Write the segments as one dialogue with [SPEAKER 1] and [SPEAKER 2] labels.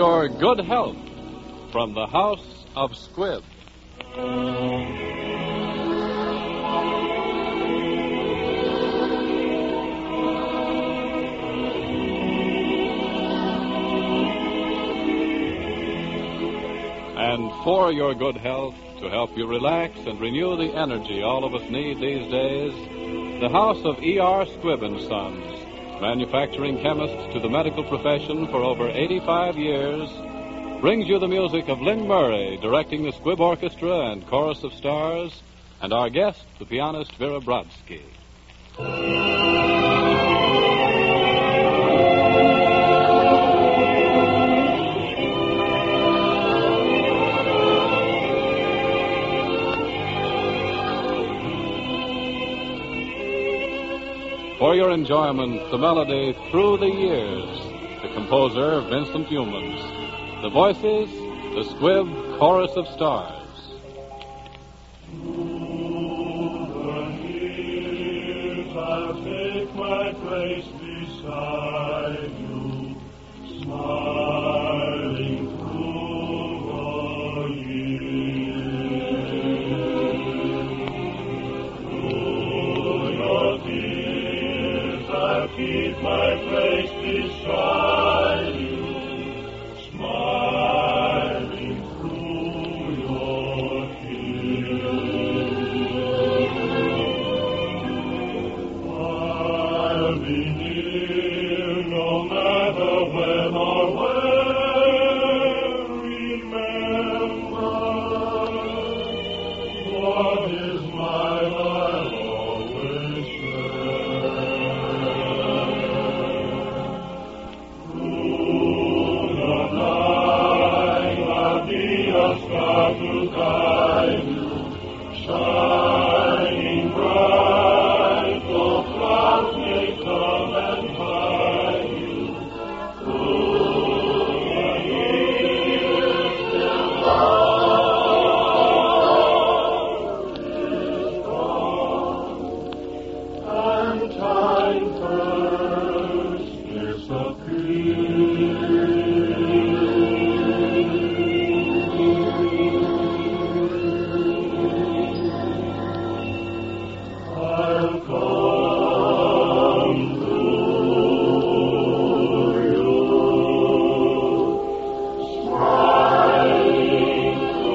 [SPEAKER 1] your good health from the House of Squibb. And for your good health, to help you relax and renew the energy all of us need these days, the House of E.R. Squibb & Sons, manufacturing chemists to the medical profession for over 85 years, brings you the music of Lynn Murray, directing the Squibb Orchestra and Chorus of Stars, and our guest, the pianist Vera Brodsky. For your enjoyment, the melody Through the Years, the composer Vincent Youmans, the voices, the Squibb Chorus of Stars.
[SPEAKER 2] I'll take my place beside you, smiling through the years. Through your tears, I'll keep my place beside you, smiling through your I'll be near no matter when or where. Remember, what is mine I'll always share. Through the night I'll be a star to guide you, shining bright, though clouds may come and hide you. Through the years till love is gone, and time first I'll come through you, smiling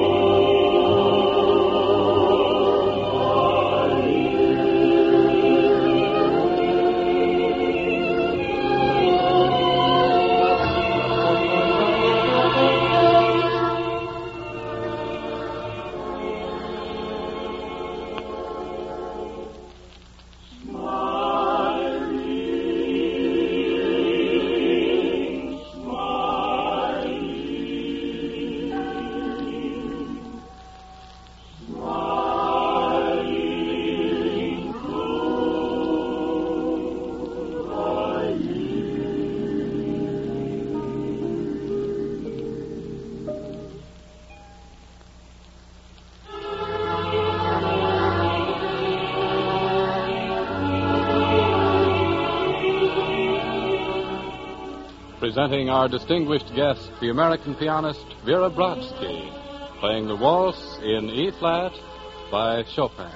[SPEAKER 1] Presenting our distinguished guest, the American pianist Vera Brodsky, playing the waltz in E-flat by Chopin.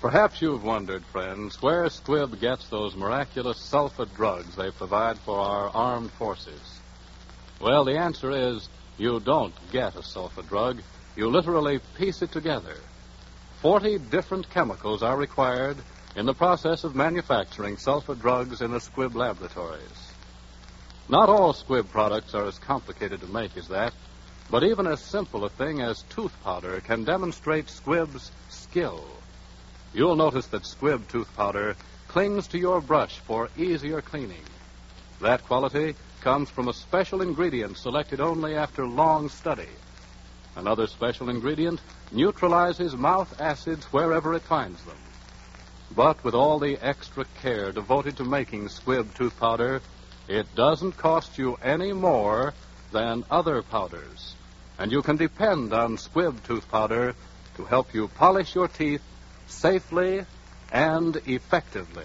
[SPEAKER 1] Perhaps you've wondered, friends, where Squibb gets those miraculous sulfa drugs they provide for our armed forces. Well, the answer is you don't get a sulfa drug. You literally piece it together. 40 different chemicals are required in the process of manufacturing sulfa drugs in the Squibb laboratories. Not all Squibb products are as complicated to make as that, but even as simple a thing as tooth powder can demonstrate Squibb's skill. You'll notice that Squibb tooth powder clings to your brush for easier cleaning. That quality comes from a special ingredient selected only after long study. Another special ingredient neutralizes mouth acids wherever it finds them. But with all the extra care devoted to making Squibb tooth powder, it doesn't cost you any more than other powders. And you can depend on Squibb tooth powder to help you polish your teeth safely and effectively.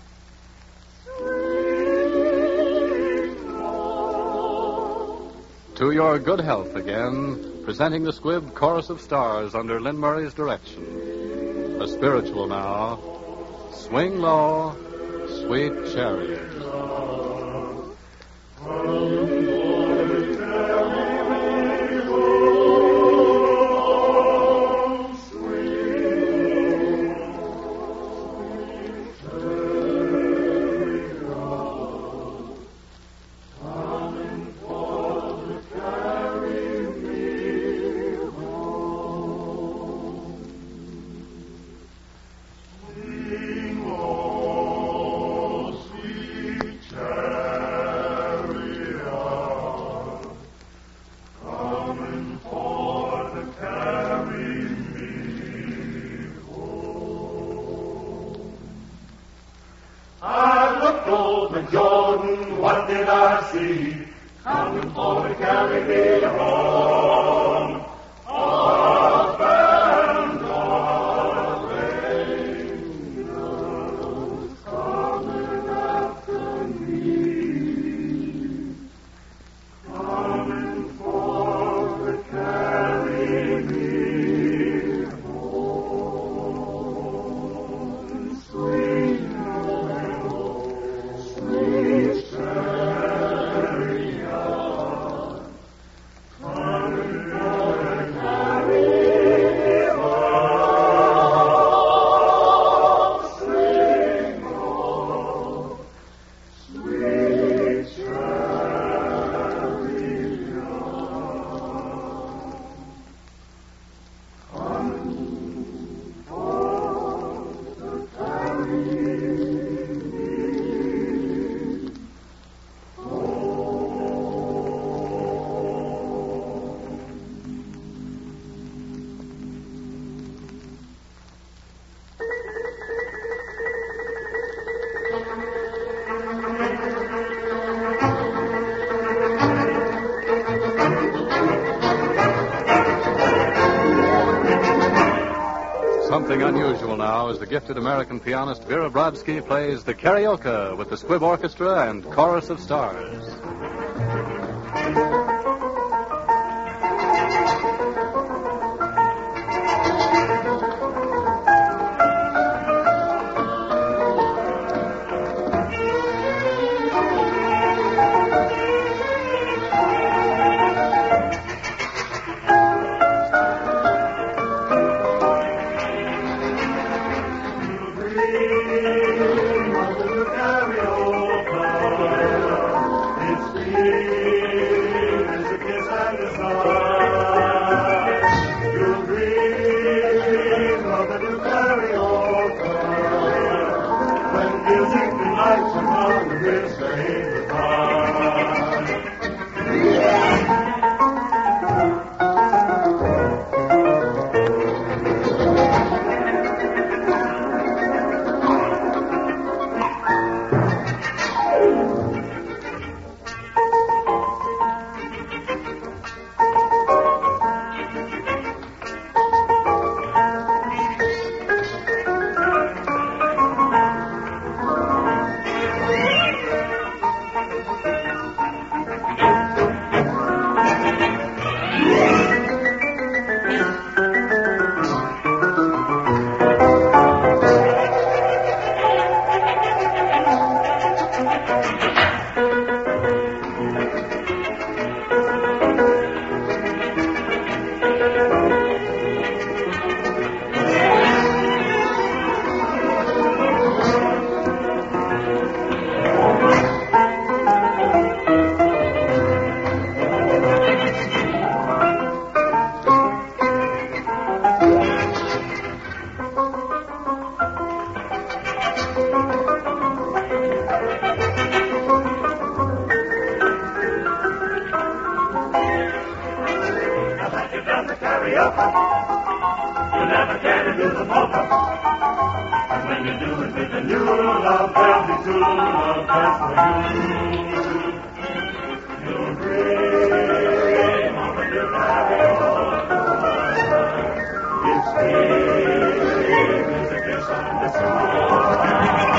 [SPEAKER 1] To your good health again, presenting the Squibb Chorus of Stars under Lynn Murray's direction. A spiritual now. Swing low, sweet chariot.
[SPEAKER 2] Jordan, what did I see? Coming for to carry me home. Up and down, angels coming after me. Coming for to carry me home. Sweet
[SPEAKER 1] Something unusual now as the gifted American pianist Vera Brodsky plays the Karaoke with the Squibb Orchestra and Chorus of Stars.
[SPEAKER 2] the polka. And when you do it with a new love, there'll be true love just for you. You'll dream of a new It's sweet as a kiss on the sun.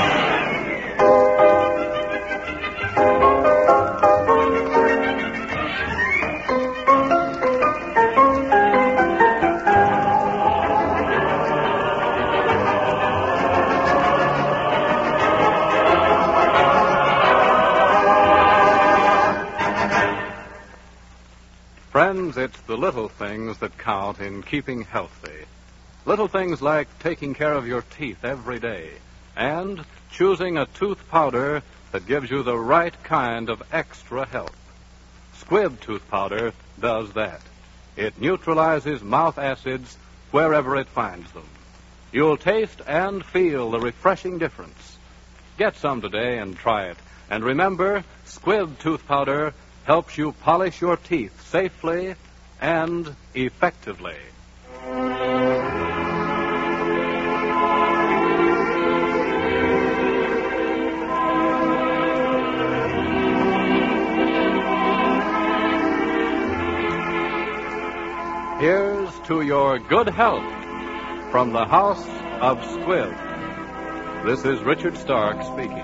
[SPEAKER 1] Friends, it's the little things that count in keeping healthy. Little things like taking care of your teeth every day and choosing a tooth powder that gives you the right kind of extra help. Squibb tooth powder does that. It neutralizes mouth acids wherever it finds them. You'll taste and feel the refreshing difference. Get some today and try it. And remember, Squibb tooth powder helps you polish your teeth safely and effectively. Here's to your good health from the House of Squibb. This is Richard Stark speaking.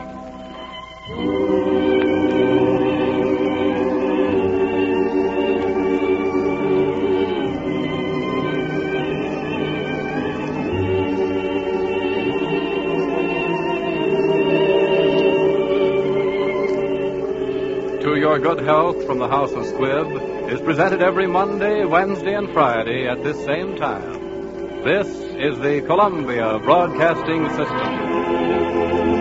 [SPEAKER 1] To Your Good Health from the House of Squibb is presented every Monday, Wednesday, and Friday at this same time. This is the Columbia Broadcasting System.